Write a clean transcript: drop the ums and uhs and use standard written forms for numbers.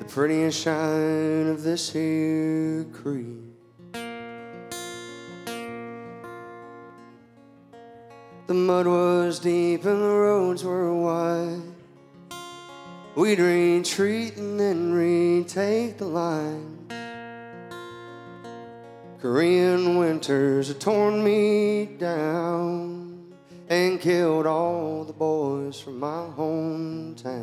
the prettiest shine of this here creek. The mud was deep and the roads were wide. We'd retreat and then retake the line. Korean winters had torn me down and killed all the boys from my hometown.